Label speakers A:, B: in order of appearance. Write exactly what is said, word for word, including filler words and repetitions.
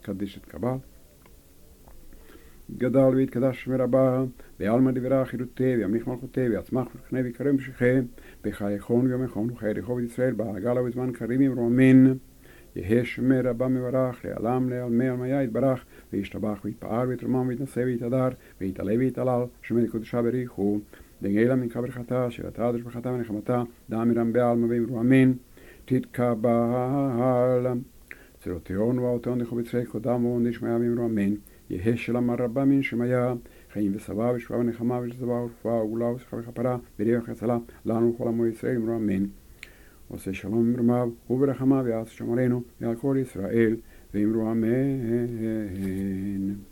A: קדיש את קבל. גדל והתקדש מרבה, בעלמא דברה חירותי, וימליך מלכותי, ויצמח וחנה ויקרם בשכם, בחייכון ויומכון וחיי רחוב ישראל, בעגלה ובזמן קריבים רומין, יהא שמר רבה מברך, לעלם לעלמי עלמיה יתברך, וישתבח ויתפאר ויתרומם ויתנשא ויתהדר, ויתעלה ויתעלל, שמי לקודשה בריחו, דגלה מנקה ברכתה, שירתה דשבחתה ונחמתה, דאמירם בעלמא ואמרו אמן, תתקבל. צרותיון ואותיון דחו בצרי קודם ונשמע ואמרו אמן. יהא שלמה רבה מן שמיה, חיים ושבע ושבע ונחמה ושבע ורפואה וגאולה ושכר וכפרה וריח הצלה לנו וכל עמו ישראל אמרו אמן. עושה שלום במרומיו וברחמיו יעשה שומרנו ועל כל ישראל ואמרו אמן.